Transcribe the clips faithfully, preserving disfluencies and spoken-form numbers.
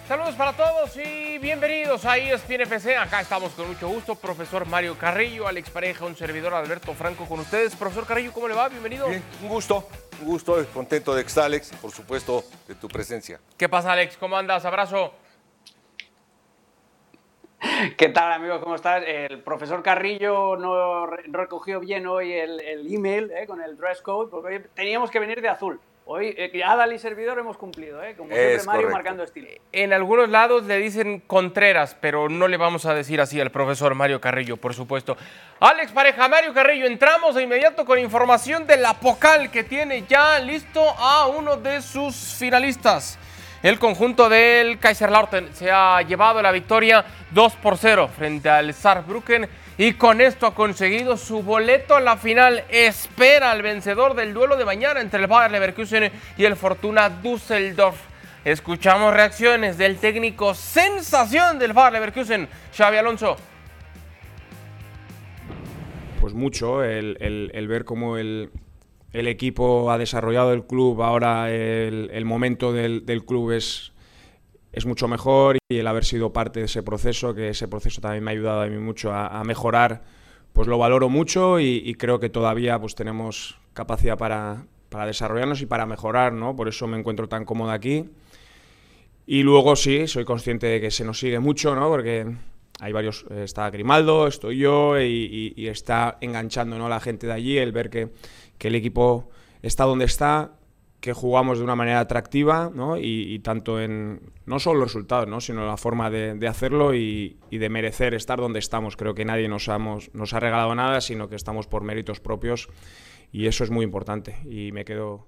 Saludos para todos y bienvenidos a E S P N F C. Acá estamos con mucho gusto. Profesor Mario Carrillo, Alex Pareja, un servidor Alberto Franco con ustedes. Profesor Carrillo, ¿cómo le va? Bienvenido. Bien, un gusto, un gusto, contento de que está Alex y por supuesto de tu presencia. ¿Qué pasa, Alex? ¿Cómo andas? Abrazo. ¿Qué tal, amigos? ¿Cómo estás? El profesor Carrillo no recogió bien hoy el, el email eh, con el dress code, porque hoy teníamos que venir de azul. Hoy, eh, Adal y servidor hemos cumplido, ¿eh? Como siempre, Es Mario correcto. marcando estilo. En algunos lados le dicen Contreras, pero no le vamos a decir así al profesor Mario Carrillo, por supuesto. Alex Pareja, Mario Carrillo, entramos de inmediato con información de la Pocal, que tiene ya listo a uno de sus finalistas. El conjunto del Kaiserslautern se ha llevado la victoria dos por cero frente al Saarbrücken y con esto ha conseguido su boleto a la final. Espera al vencedor del duelo de mañana entre el Bayer Leverkusen y el Fortuna Düsseldorf. Escuchamos reacciones del técnico sensación del Bayer Leverkusen, Xabi Alonso. Pues mucho, el, el, el ver cómo el... El equipo ha desarrollado el club, ahora el, el momento del, del club es, es mucho mejor y el haber sido parte de ese proceso, que ese proceso también me ha ayudado a mí mucho a, a mejorar, pues lo valoro mucho y, y creo que todavía pues tenemos capacidad para, para desarrollarnos y para mejorar, ¿no? Por eso me encuentro tan cómodo aquí. Y luego sí, soy consciente de que se nos sigue mucho, ¿no? Porque hay varios, está Grimaldo, estoy yo y, y, y está enganchando, ¿no?, la gente de allí, el ver que que el equipo está donde está, que jugamos de una manera atractiva, ¿no? y, y tanto en no solo los resultados, ¿no?, sino la forma de, de hacerlo y, y de merecer estar donde estamos. Creo que nadie nos, hemos, nos ha regalado nada, sino que estamos por méritos propios y eso es muy importante y me quedo...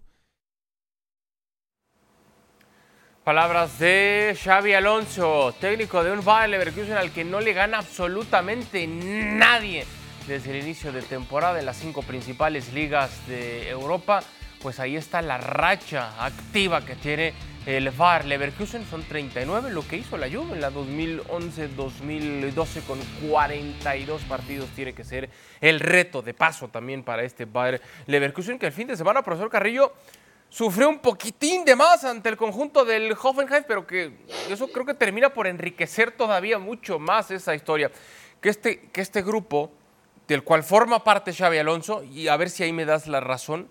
Palabras de Xabi Alonso, técnico de un Bayer Leverkusen al que no le gana absolutamente nadie desde el inicio de temporada en las cinco principales ligas de Europa. Pues ahí está la racha activa que tiene el Bayer Leverkusen. Son treinta y nueve lo que hizo la Juve en la dos mil once dos mil doce con cuarenta y dos partidos. Tiene que ser el reto de paso también para este Bayer Leverkusen, que el fin de semana, profesor Carrillo, sufrió un poquitín de más ante el conjunto del Hoffenheim, pero que eso creo que termina por enriquecer todavía mucho más esa historia. Que este, que este grupo, del cual forma parte Xabi Alonso, y a ver si ahí me das la razón,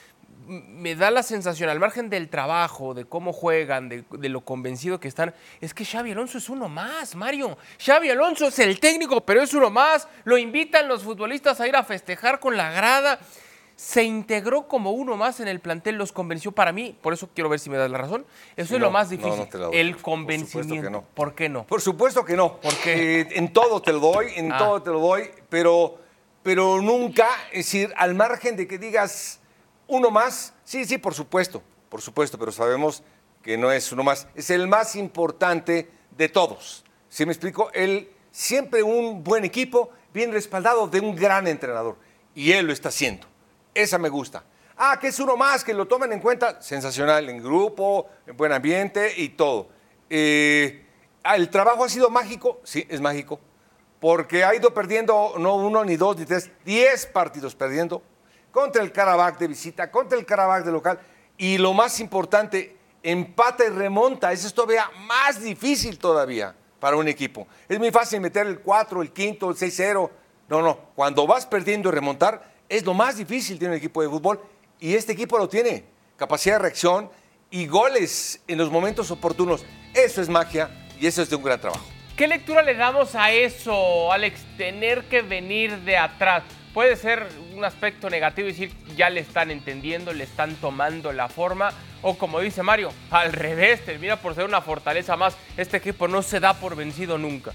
me da la sensación, al margen del trabajo, de cómo juegan, de, de lo convencido que están, es que Xabi Alonso es uno más, Mario. Xabi Alonso es el técnico, pero es uno más. Lo invitan los futbolistas a ir a festejar con la grada. Se integró como uno más en el plantel, los convenció. Para mí, por eso quiero ver si me das la razón, eso Sí, es no, lo más difícil, no, no te la doy. el Por convencimiento. supuesto que no. ¿Por qué no? Por supuesto que no. Porque eh, en todo te lo doy, en Ah. todo te lo doy, pero, pero nunca, es decir, al margen de que digas uno más, sí, sí, por supuesto, por supuesto, pero sabemos que no es uno más, es el más importante de todos. ¿Sí me explico? Él, siempre un buen equipo, bien respaldado de un gran entrenador, y él lo está haciendo. Esa me gusta. Ah, que es uno más, que lo tomen en cuenta. Sensacional, en grupo, en buen ambiente y todo. Eh, ¿El trabajo ha sido mágico? Sí, es mágico. Porque ha ido perdiendo no uno, ni dos, ni tres, diez partidos perdiendo. Contra el Karabakh de visita, contra el Karabakh de local. Y lo más importante, empata y remonta. Eso es todavía más difícil todavía para un equipo. Es muy fácil meter el cuatro, el quinto, el seis cero. No, no. Cuando vas perdiendo y remontar, es lo más difícil tiene un equipo de fútbol y este equipo lo tiene. Capacidad de reacción y goles en los momentos oportunos. Eso es magia y eso es de un gran trabajo. ¿qué lectura le damos a eso, Alex? Tener que venir de atrás. Puede ser un aspecto negativo, es decir, ya le están entendiendo, le están tomando la forma. O como dice Mario, al revés, termina por ser una fortaleza más. Este equipo no se da por vencido nunca.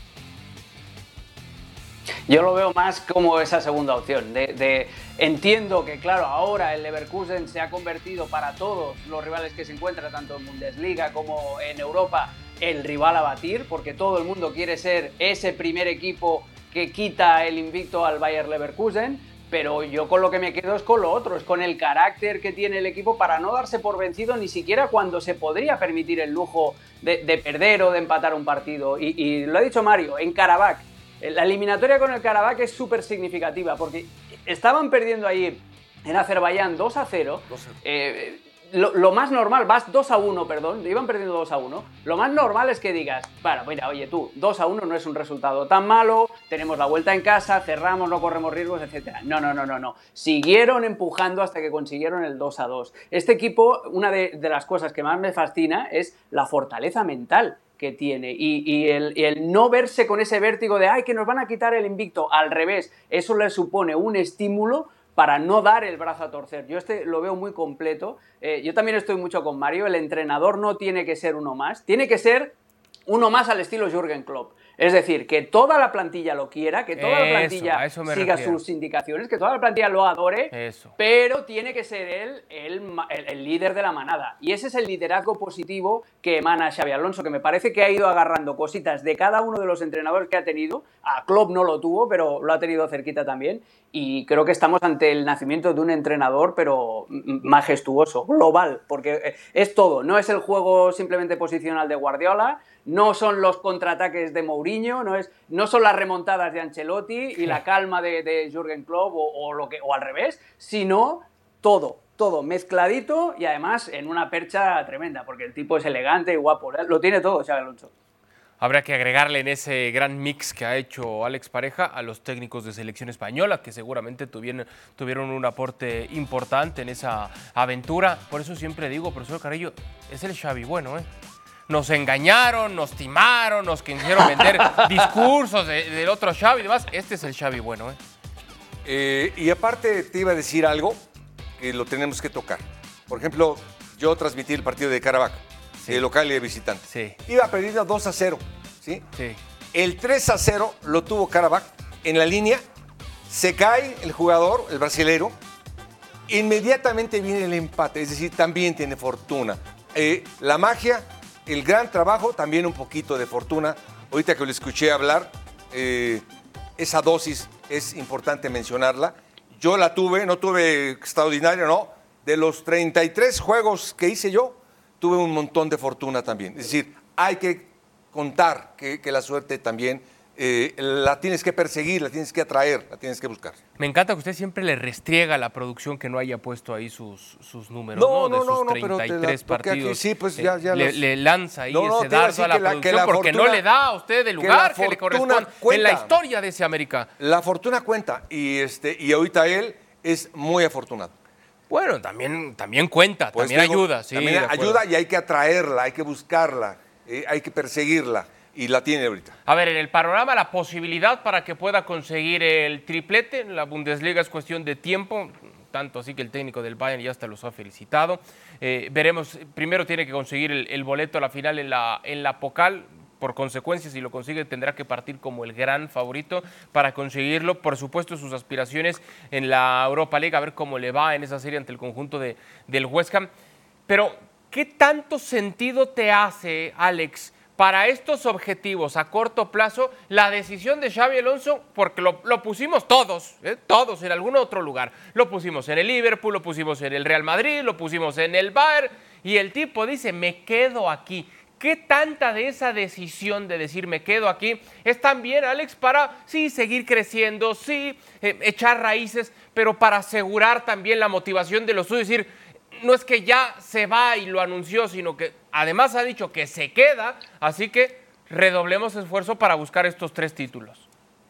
Yo lo veo más como esa segunda opción. De, de, entiendo que, claro, ahora el Leverkusen se ha convertido para todos los rivales que se encuentran, tanto en Bundesliga como en Europa, el rival a batir, porque todo el mundo quiere ser ese primer equipo que quita el invicto al Bayer Leverkusen, pero yo con lo que me quedo es con lo otro, es con el carácter que tiene el equipo para no darse por vencido ni siquiera cuando se podría permitir el lujo de, de perder o de empatar un partido. Y, y lo ha dicho Mario, en Karabakh. La eliminatoria con el Karabakh es súper significativa porque estaban perdiendo ahí en Azerbaiyán dos a cero. Eh, lo, lo más normal, vas dos a uno, perdón, iban perdiendo dos a uno, lo más normal es que digas, bueno, mira, oye tú, dos a uno no es un resultado tan malo, tenemos la vuelta en casa, cerramos, no corremos riesgos, etcétera. No, no, no, no, no. Siguieron empujando hasta que consiguieron el dos a dos. Este equipo, una de, de las cosas que más me fascina es la fortaleza mental que tiene y, y, el, y el no verse con ese vértigo de, ay, que nos van a quitar el invicto. Al revés, eso le supone un estímulo para no dar el brazo a torcer. Yo este lo veo muy completo. Eh, yo también estoy mucho con Mario. El entrenador no tiene que ser uno más. Tiene que ser uno más al estilo Jürgen Klopp. Es decir, que toda la plantilla lo quiera, que toda eso, la plantilla siga refiero. sus indicaciones, que toda la plantilla lo adore, eso. Pero tiene que ser él el, el, el líder de la manada. Y ese es el liderazgo positivo que emana Xabi Alonso, que me parece que ha ido agarrando cositas de cada uno de los entrenadores que ha tenido. A Klopp no lo tuvo, pero lo ha tenido cerquita también. Y creo que estamos ante el nacimiento de un entrenador, pero majestuoso, global, porque es todo. No es el juego simplemente posicional de Guardiola, no son los contraataques de Mourinho, no, es, no son las remontadas de Ancelotti y la calma de, de Jürgen Klopp o, o, lo que, o al revés, sino todo, todo mezcladito y además en una percha tremenda, porque el tipo es elegante y guapo, lo tiene todo Xabi Alonso. Habrá que agregarle en ese gran mix que ha hecho Alex Pareja a los técnicos de selección española, que seguramente tuvieron, tuvieron un aporte importante en esa aventura. Por eso siempre digo, profesor Carrillo, es el Xavi bueno, ¿eh? Nos engañaron, nos timaron, nos quisieron vender discursos de, del otro Xavi y demás. Este es el Xavi bueno, ¿eh? Eh, y aparte te iba a decir algo que lo tenemos que tocar. Por ejemplo, yo transmití el partido de Karabakh, sí. de local y de visitante. Sí. Iba perdiendo dos a cero, ¿sí? Sí. El tres a cero lo tuvo Karabakh en la línea, se cae el jugador, el brasilero, inmediatamente viene el empate, es decir, también tiene fortuna. Eh, la magia, el gran trabajo, también un poquito de fortuna. Ahorita que lo escuché hablar, eh, esa dosis es importante mencionarla. Yo la tuve, no tuve extraordinario, no. De los treinta y tres juegos que hice yo, tuve un montón de fortuna también. Es decir, hay que contar que, que la suerte también eh, la tienes que perseguir, la tienes que atraer, la tienes que buscar. Me encanta que usted siempre le restriega a la producción que no haya puesto ahí sus, sus números, no, ¿no? no, De sus no, treinta y tres la, partidos. Aquí, sí, pues ya, ya le, los... le lanza ahí no, no, ese dardo a la, la producción la porque fortuna, no le da a usted el lugar que, que le corresponde cuenta. en la historia de ese América. La fortuna cuenta y, este, y ahorita él es muy afortunado. Bueno, también, también cuenta, pues también digo, ayuda. Sí, también ayuda y hay que atraerla, hay que buscarla, eh, hay que perseguirla. Y la tiene ahorita. A ver, en el panorama, la posibilidad para que pueda conseguir el triplete en la Bundesliga es cuestión de tiempo, tanto así que el técnico del Bayern ya hasta los ha felicitado. Eh, veremos, primero tiene que conseguir el, el boleto a la final en la, en la Pokal. Por consecuencia, si lo consigue, tendrá que partir como el gran favorito para conseguirlo. Por supuesto, sus aspiraciones en la Europa League, a ver cómo le va en esa serie ante el conjunto de, del West Ham. Pero, ¿qué tanto sentido te hace, Alex, para estos objetivos a corto plazo, la decisión de Xabi Alonso? Porque lo, lo pusimos todos, ¿eh? todos en algún otro lugar. Lo pusimos en el Liverpool, lo pusimos en el Real Madrid, lo pusimos en el Bayern, y el tipo dice, me quedo aquí. ¿Qué tanta de esa decisión de decir me quedo aquí es también, Alex, para sí seguir creciendo, sí eh, echar raíces, pero para asegurar también la motivación de los suyos? Es decir, no es que ya se va y lo anunció, sino que además ha dicho que se queda, así que redoblemos esfuerzo para buscar estos tres títulos.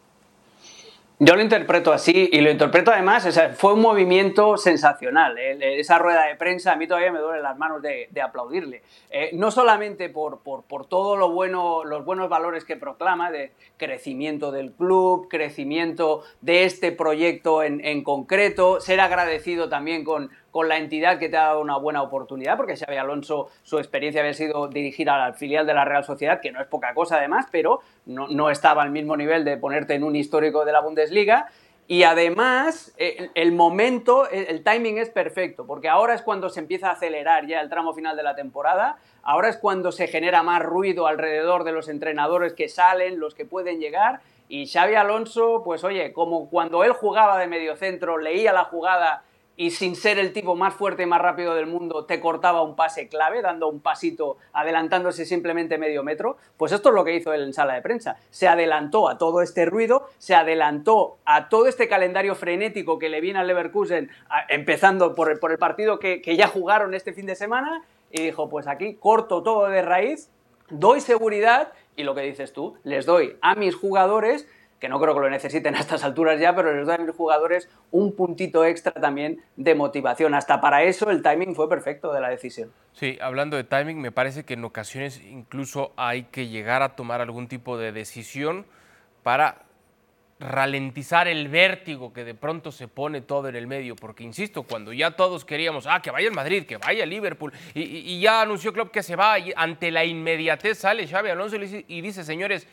Yo lo interpreto así y lo interpreto además, o sea, fue un movimiento sensacional. ¿eh? Esa rueda de prensa a mí todavía me duelen las manos de, de aplaudirle. Eh, no solamente por, por, por todo lo bueno, los buenos valores que proclama de crecimiento del club, crecimiento de este proyecto en, en concreto, ser agradecido también con, con la entidad que te ha dado una buena oportunidad, porque Xabi Alonso, su experiencia había sido dirigir al filial de la Real Sociedad, que no es poca cosa además, pero no, no estaba al mismo nivel de ponerte en un histórico de la Bundesliga. Y además, el, el momento, el, el timing es perfecto, porque ahora es cuando se empieza a acelerar ya el tramo final de la temporada, ahora es cuando se genera más ruido alrededor de los entrenadores que salen, los que pueden llegar, y Xabi Alonso, pues oye, como cuando él jugaba de mediocentro, leía la jugada y sin ser el tipo más fuerte y más rápido del mundo te cortaba un pase clave, dando un pasito, adelantándose simplemente medio metro. Pues esto es lo que hizo él en sala de prensa. Se adelantó a todo este ruido, se adelantó a todo este calendario frenético que le viene al Leverkusen, a, empezando por, por el partido que, que ya jugaron este fin de semana, y dijo, pues aquí corto todo de raíz, doy seguridad, y lo que dices tú, les doy a mis jugadores, que no creo que lo necesiten a estas alturas ya, pero les doy a mis jugadores un puntito extra también de motivación. Hasta para eso el timing fue perfecto de la decisión. Sí, hablando de timing, me parece que en ocasiones incluso hay que llegar a tomar algún tipo de decisión para ralentizar el vértigo que de pronto se pone todo en el medio, porque insisto, cuando ya todos queríamos, ah, que vaya el Madrid, que vaya el Liverpool, y, y, y ya anunció Klopp que se va, y ante la inmediatez sale Xabi Alonso y dice, señores,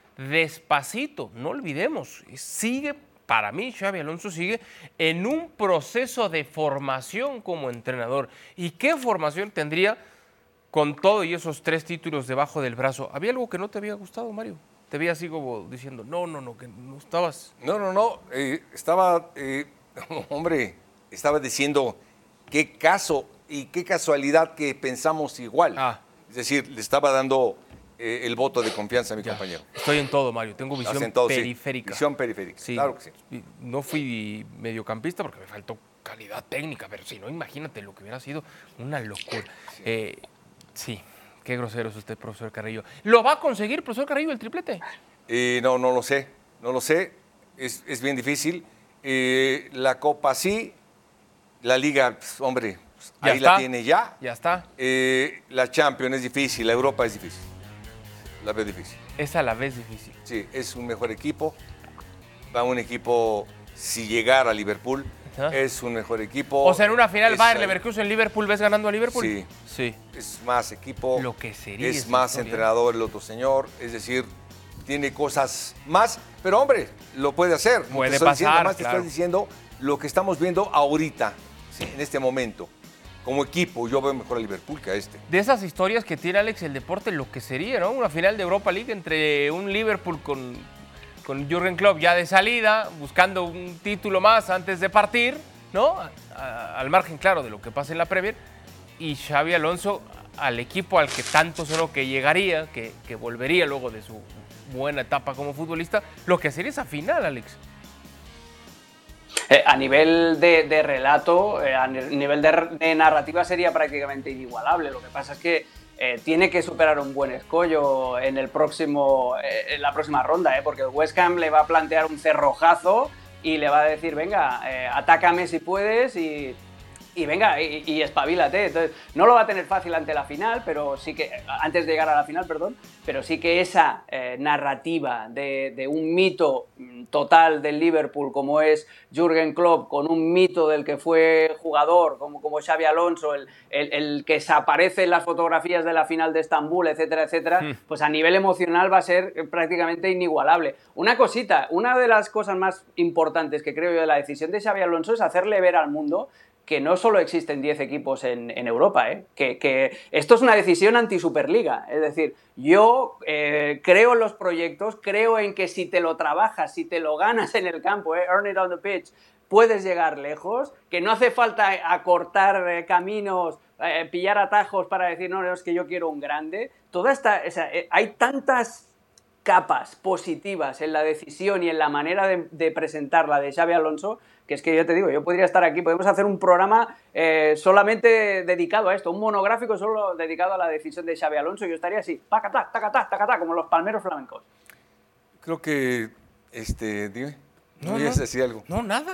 despacito, no olvidemos, sigue, para mí Xabi Alonso sigue en un proceso de formación como entrenador. ¿Y qué formación tendría con todo y esos tres títulos debajo del brazo? ¿Había algo que no te había gustado, Mario? Te veía así como diciendo, no, no, no, que no estabas... No, no, no, eh, estaba, eh, hombre, estaba diciendo qué caso y qué casualidad que pensamos igual. Ah. Es decir, le estaba dando... Eh, el voto de confianza a mi ya, compañero. Estoy en todo, Mario. Tengo visión todo, periférica. Sí. Visión periférica, sí. Claro que sí. No fui mediocampista porque me faltó calidad técnica, pero si no, imagínate lo que hubiera sido una locura. Sí, eh, sí. Qué grosero es usted, profesor Carrillo. ¿Lo va a conseguir, profesor Carrillo, el triplete? Eh, no, no lo sé. No lo sé. Es, es bien difícil. Eh, la Copa sí. La Liga, pues, hombre, pues, ahí está. La tiene ya. Ya está. Eh, la Champions es difícil. La Europa es difícil. La vez difícil. Es a la vez difícil. Sí, es un mejor equipo. Va un equipo, si llegara a Liverpool, ¿ah? Es un mejor equipo. O sea, en una final es, Bayern Leverkusen, Liverpool, ¿ves ganando a Liverpool? Sí. Sí. Es más equipo. Lo que sería. Es más historia. Entrenador el otro señor. Es decir, tiene cosas más. Pero, hombre, lo puede hacer. Puede te pasar, diciendo, más claro. te estoy diciendo lo que estamos viendo ahorita, ¿sí? En este momento. Como equipo, yo veo mejor a Liverpool que a este. De esas historias que tiene Alex el deporte, lo que sería, ¿no? Una final de Europa League entre un Liverpool con, con Jürgen Klopp ya de salida, buscando un título más antes de partir, ¿no? A, a, al margen, claro, de lo que pasa en la Premier. Y Xabi Alonso al equipo al que tanto sonó que llegaría, que, que volvería luego de su buena etapa como futbolista, lo que sería esa final, Alex. Eh, a nivel de, de relato, eh, a nivel de, de narrativa sería prácticamente inigualable. Lo que pasa es que eh, tiene que superar un buen escollo en, el próximo, eh, en la próxima ronda, eh, porque el West Ham le va a plantear un cerrojazo y le va a decir, venga, eh, atácame si puedes y, y venga, y, y espabilate. Entonces, no lo va a tener fácil ante la final, pero sí que, antes de llegar a la final, perdón, pero sí que esa eh, narrativa de, de un mito total del Liverpool como es Jürgen Klopp, con un mito del que fue jugador como, como Xabi Alonso, el, el, el que se aparece en las fotografías de la final de Estambul, etcétera, etcétera, mm. pues a nivel emocional va a ser prácticamente inigualable. Una cosita, una de las cosas más importantes que creo yo de la decisión de Xabi Alonso es hacerle ver al mundo que no solo existen diez equipos en, en Europa, ¿eh? que, que esto es una decisión anti-Superliga. Es decir, yo eh, creo en los proyectos, creo en que si te lo trabajas, si te lo ganas en el campo, ¿eh? Earn it on the pitch, puedes llegar lejos, que no hace falta acortar eh, caminos, eh, pillar atajos para decir, no, no, es que yo quiero un grande. Toda esta, o sea, eh, hay tantas capas positivas en la decisión y en la manera de, de presentarla de Xabi Alonso, que es que yo te digo, yo podría estar aquí, podemos hacer un programa eh, solamente dedicado a esto, un monográfico solo dedicado a la decisión de Xabi Alonso, y yo estaría así, tacatá, tacatá, tacatá, como los palmeros flamencos. Creo que, este, dime, no, ¿no ibas a decir algo? No, nada.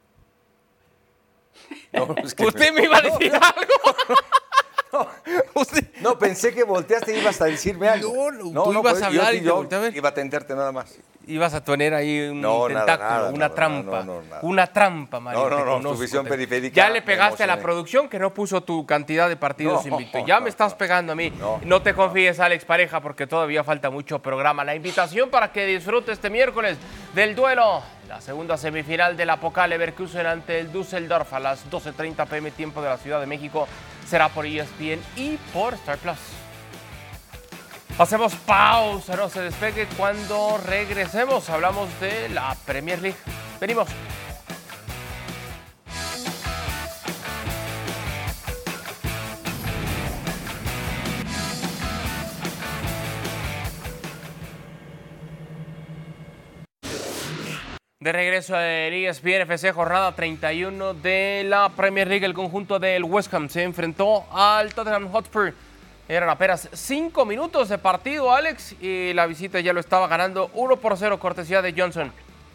No, es que ¿Usted me iba a decir algo? No, usted, no, pensé que volteaste y ibas a decirme algo. No, no, no tú ibas pues, a hablar yo, y te volteé a ver. Iba a tentarte nada más. Ibas a tener ahí un no, tentáculo, nada, nada, una nada, trampa. no, no, no, una trampa, Mario. No, no, no, tu visión periférica. Ya le pegaste a la producción que no puso tu cantidad de partidos no, invictos. Ya no, me estás no, pegando a mí. No, no te confíes, Alex Pareja, porque todavía falta mucho programa. La invitación para que disfrute este miércoles del duelo. La segunda semifinal de la Pokal Leverkusen ante el Düsseldorf a las doce treinta p m tiempo de la Ciudad de México. Será por E S P N y por Star Plus. Hacemos pausa, no se despegue. Cuando regresemos hablamos de la Premier League. Venimos. De regreso en E S P N F C, jornada treinta y uno de la Premier League, el conjunto del West Ham se enfrentó al Tottenham Hotspur. Eran apenas cinco minutos de partido, Alex, y la visita ya lo estaba ganando uno por cero, cortesía de Johnson.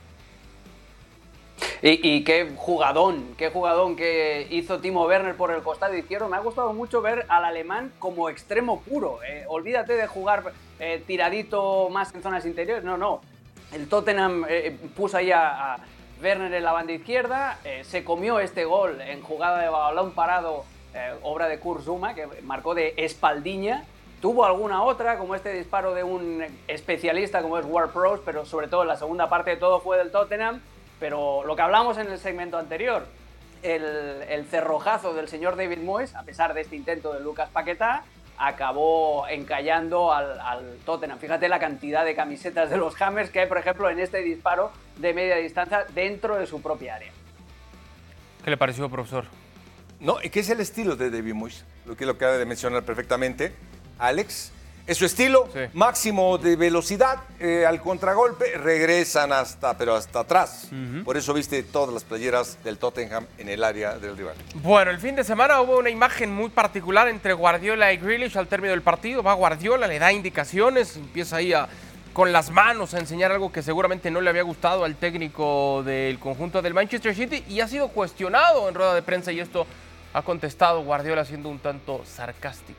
Y, y qué jugadón, qué jugadón que hizo Timo Werner por el costado izquierdo. Me ha gustado mucho ver al alemán como extremo puro. Eh, olvídate de jugar eh, tiradito más en zonas interiores. No, no. El Tottenham eh, puso ahí a, a Werner en la banda izquierda. Eh, se comió este gol en jugada de balón parado, eh, obra de Kurt Zouma, que marcó de espaldiña. Tuvo alguna otra, como este disparo de un especialista como es Ward-Prowse, pero sobre todo en la segunda parte de todo fue del Tottenham. Pero lo que hablamos en el segmento anterior, el, el cerrojazo del señor David Moyes, a pesar de este intento de Lucas Paquetá, acabó encallando al, al Tottenham. Fíjate la cantidad de camisetas de los Hammers que hay, por ejemplo, en este disparo de media distancia dentro de su propia área. ¿Qué le pareció, profesor? No, que es el estilo de David Moyes, lo que lo acaba de mencionar perfectamente Alex. Es su estilo, sí. Máximo de velocidad, eh, al contragolpe, regresan hasta, pero hasta atrás. Uh-huh. Por eso viste todas las playeras del Tottenham en el área del rival. Bueno, el fin de semana hubo una imagen muy particular entre Guardiola y Grealish al término del partido. Va Guardiola, le da indicaciones, empieza ahí a, con las manos a enseñar algo que seguramente no le había gustado al técnico del conjunto del Manchester City y ha sido cuestionado en rueda de prensa y esto ha contestado Guardiola siendo un tanto sarcástico.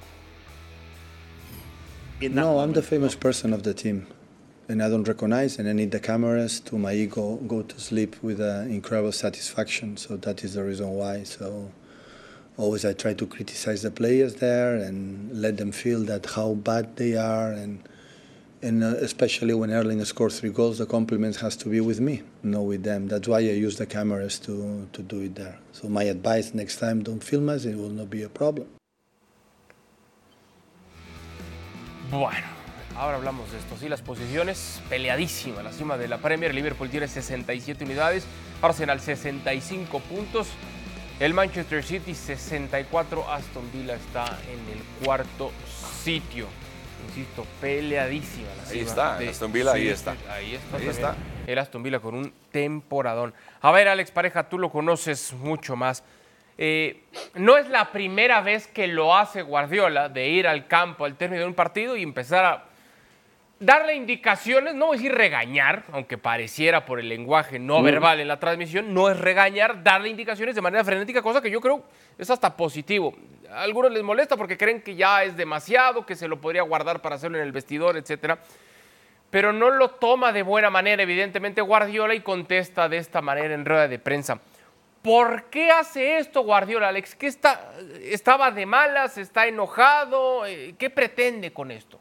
No, I'm the famous person of the team, and I don't recognize, and I need the cameras to my ego go to sleep with uh, incredible satisfaction. So that is the reason why. So always I try to criticize the players there and let them feel that how bad they are, and and uh, especially when Erling scores three goals, the compliments has to be with me, not with them. That's why I use the cameras to to do it there. So my advice next time: don't film us; it will not be a problem. Bueno, ahora hablamos de esto. Sí, las posiciones peleadísimas. La cima de la Premier, Liverpool tiene sesenta y siete unidades, Arsenal sesenta y cinco puntos, el Manchester City sesenta y cuatro, Aston Villa está en el cuarto sitio. Insisto, peleadísima la cima. Ahí está, de... Aston Villa, sí, ahí está. Ahí está, ahí está. El Aston Villa con un temporadón. A ver, Alex Pareja, tú lo conoces mucho más. Eh, no es la primera vez que lo hace Guardiola de ir al campo al término de un partido y empezar a darle indicaciones, no voy a decir regañar, aunque pareciera por el lenguaje no verbal en la transmisión, no es regañar, darle indicaciones de manera frenética, cosa que yo creo es hasta positivo. A algunos les molesta porque creen que ya es demasiado, que se lo podría guardar para hacerlo en el vestidor, etcétera. Pero no lo toma de buena manera, evidentemente, Guardiola y contesta de esta manera en rueda de prensa. ¿Por qué hace esto Guardiola, Alex? ¿Qué está, ¿Estaba de malas? ¿Está enojado? ¿Qué pretende con esto?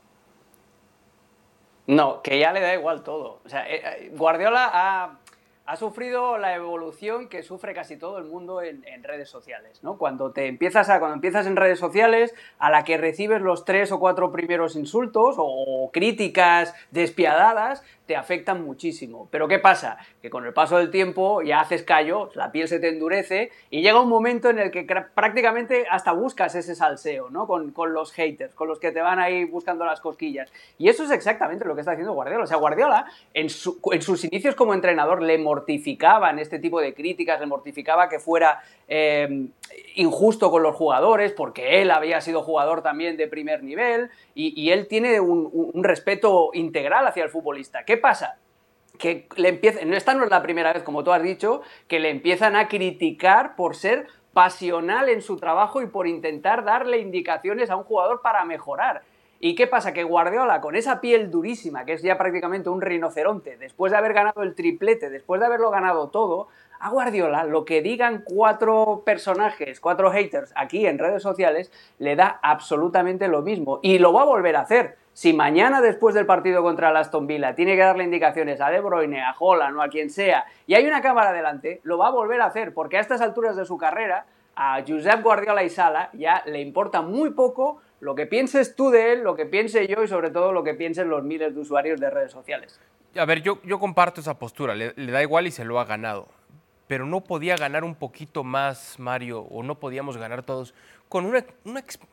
No, que ya le da igual todo. O sea, Guardiola ha, ha sufrido la evolución que sufre casi todo el mundo en, en redes sociales, ¿no? Cuando te empiezas a, cuando empiezas en redes sociales, a la que recibes los tres o cuatro primeros insultos o críticas despiadadas, te afectan muchísimo. Pero ¿qué pasa? Que con el paso del tiempo ya haces callo, la piel se te endurece y llega un momento en el que prácticamente hasta buscas ese salseo, ¿no? Con, con los haters, con los que te van ahí buscando las cosquillas. Y eso es exactamente lo que está haciendo Guardiola. O sea, Guardiola en, su, en sus inicios como entrenador le mortificaban este tipo de críticas, le mortificaba que fuera eh, injusto con los jugadores porque él había sido jugador también de primer nivel y, y él tiene un, un respeto integral hacia el futbolista. ¿Qué pasa? Que le empiezan, esta no es la primera vez, como tú has dicho, que le empiezan a criticar por ser pasional en su trabajo y por intentar darle indicaciones a un jugador para mejorar. ¿Y qué pasa? Que Guardiola, con esa piel durísima, que es ya prácticamente un rinoceronte, después de haber ganado el triplete, después de haberlo ganado todo, a Guardiola lo que digan cuatro personajes, cuatro haters aquí en redes sociales, le da absolutamente lo mismo. Y lo va a volver a hacer. Si mañana, después del partido contra el Aston Villa, tiene que darle indicaciones a De Bruyne, a Haaland o a quien sea, y hay una cámara delante, lo va a volver a hacer, porque a estas alturas de su carrera, a Josep Guardiola y Sala ya le importa muy poco lo que pienses tú de él, lo que piense yo y sobre todo lo que piensen los miles de usuarios de redes sociales. A ver, yo, yo comparto esa postura, le, le da igual y se lo ha ganado. Pero no podía ganar un poquito más, Mario, o no podíamos ganar todos con una, una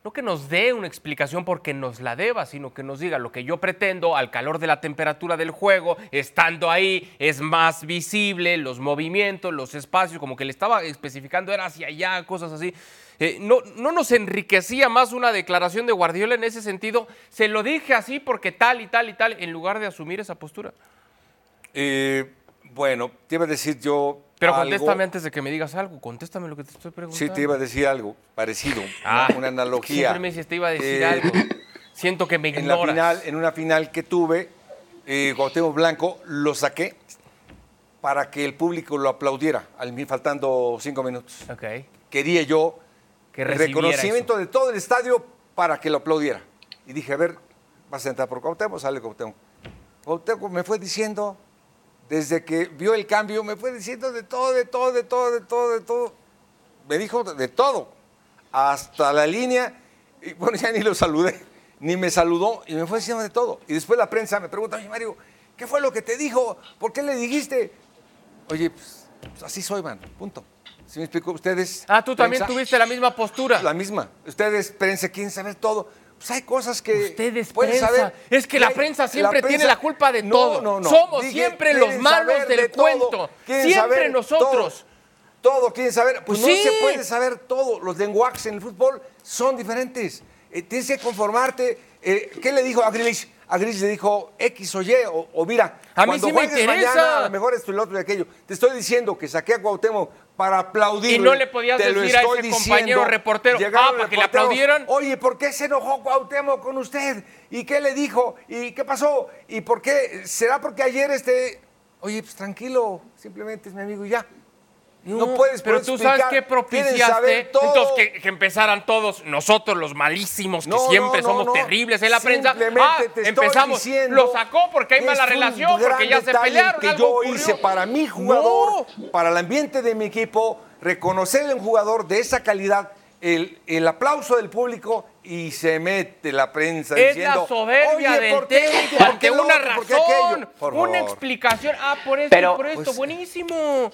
no que nos dé una explicación porque nos la deba, sino que nos diga lo que yo pretendo al calor de la temperatura del juego, estando ahí, es más visible, los movimientos, los espacios, como que le estaba especificando, era hacia allá, cosas así. Eh, no, no nos enriquecía más una declaración de Guardiola en ese sentido. Se lo dije así porque tal y tal y tal, en lugar de asumir esa postura. Eh, bueno, te iba a decir yo Pero algo. contéstame antes de que me digas algo, contéstame lo que te estoy preguntando. Sí, te iba a decir algo parecido, Ah, una, una analogía. Siempre me dices, te iba a decir Eh, algo. Siento que me En la ignoras. final, en una final que tuve, eh, Cuauhtémoc Blanco lo saqué para que el público lo aplaudiera, al mí faltando cinco minutos. Ok. Quería yo Que el recibiera reconocimiento eso. de todo el estadio para que lo aplaudiera. Y dije, a ver, vas a entrar por Cuauhtémoc, sale Cuauhtémoc. Cuauhtémoc me fue diciendo, desde que vio el cambio, me fue diciendo de todo, de todo, de todo, de todo, de todo. Me dijo de todo, hasta la línea, y bueno, ya ni lo saludé, ni me saludó, y me fue diciendo de todo. Y después la prensa me pregunta, oye, Mario, ¿qué fue lo que te dijo? ¿Por qué le dijiste? Oye, pues, pues así soy, man, punto. ¿Sí me explico? Ustedes... Ah, tú también prensa, tuviste la misma postura. La misma. Ustedes, prensa, quieren saber todo. Pues hay cosas que Ustedes, pueden prensa. saber. Es que Y la hay- prensa siempre la tiene la culpa de No, todo. No, no, Somos Dije, siempre quieren los malos saber del de todo, cuento. quieren Siempre saber nosotros. Todo, todo quieren saber. Pues, Pues no sí. se puede saber todo. Los lenguajes en el fútbol son diferentes. Eh, tienes que conformarte. Eh, ¿Qué le dijo a Grealish? A Grealish le dijo X o Y, o, o mira, A mí cuando sí me juegues interesa. mañana, a lo mejor esto y lo otro y aquello. Te estoy diciendo que saqué a Cuauhtémoc para aplaudirle. Y no le podías Te lo decir a estoy ese compañero reportero, Llegaron ah, para que le reporteros, aplaudieran. Oye, ¿por qué se enojó Cuauhtémoc con usted? ¿Y qué le dijo? ¿Y qué pasó? ¿Y por qué? ¿Será porque ayer este... Oye, pues tranquilo, simplemente es mi amigo y ya. No, puedes pero puedes tú sabes explicar. qué Quieren propiciaste. saber todo. Entonces, que, que empezaran todos, nosotros los malísimos, que No, siempre no, no, somos no. terribles en la prensa. Simplemente Ah, te estoy empezamos. diciendo Lo sacó porque hay que mala es un relación, gran porque ya se detalle pelearon. que algo yo ocurrió. hice para mi jugador, No. para el ambiente de mi equipo, reconocerle a un jugador de esa calidad, el, el aplauso del público, y se mete la prensa Es diciendo, la soberbia oye, del ¿por qué? técnico, ¿Por ante qué lo una otro? ¿Por qué razón, aquello? Por una favor. explicación. Ah, por esto, Pero- y por esto, Pues- buenísimo.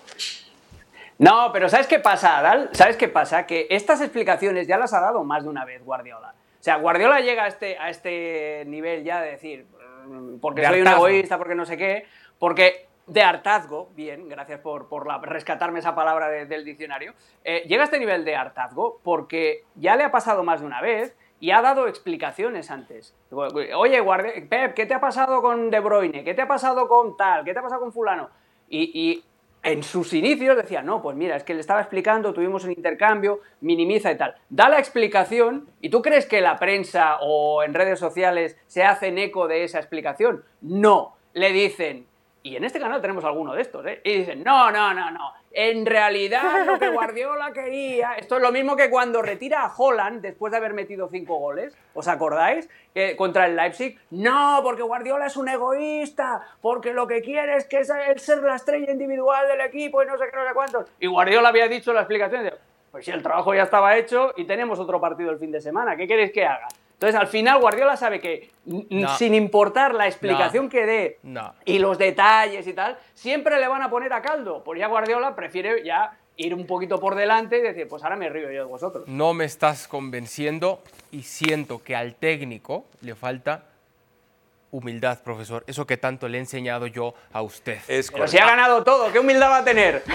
No, pero ¿sabes qué pasa, Adal? ¿Sabes qué pasa? Que estas explicaciones ya las ha dado más de una vez Guardiola. O sea, Guardiola llega a este, a este nivel ya de decir, mm, porque De soy un hartazgo. egoísta, porque no sé qué, porque de hartazgo, bien, gracias por, por la- rescatarme esa palabra de- del diccionario, eh, llega a este nivel de hartazgo porque ya le ha pasado más de una vez y ha dado explicaciones antes. Oye, Guardiola, Pep, ¿qué te ha pasado con De Bruyne? ¿Qué te ha pasado con tal? ¿Qué te ha pasado con fulano? Y... y en sus inicios decía, no, pues mira, es que le estaba explicando, tuvimos un intercambio, minimiza y tal. Da la explicación y ¿tú crees que la prensa o en redes sociales se hacen eco de esa explicación? No, le dicen, y en este canal tenemos alguno de estos, ¿eh? Y dicen, no, no, no, no, en realidad lo que Guardiola quería... Esto es lo mismo que cuando retira a Haaland después de haber metido cinco goles, ¿os acordáis? Que contra el Leipzig, no, porque Guardiola es un egoísta, porque lo que quiere es que es el ser la estrella individual del equipo y no sé qué, no sé cuántos. Y Guardiola había dicho en la explicación, de, pues si el trabajo ya estaba hecho y tenemos otro partido el fin de semana, ¿qué queréis que haga? Entonces, al final, Guardiola sabe que, n- No. sin importar la explicación No. que dé No. y los detalles y tal, siempre le van a poner a caldo. Pues ya Guardiola prefiere ya ir un poquito por delante y decir, pues ahora me río yo de vosotros. No me estás convenciendo y siento que al técnico le falta humildad, profesor. Eso que tanto le he enseñado yo a usted. Es Pero si ha ganado todo, ¿qué humildad va a tener?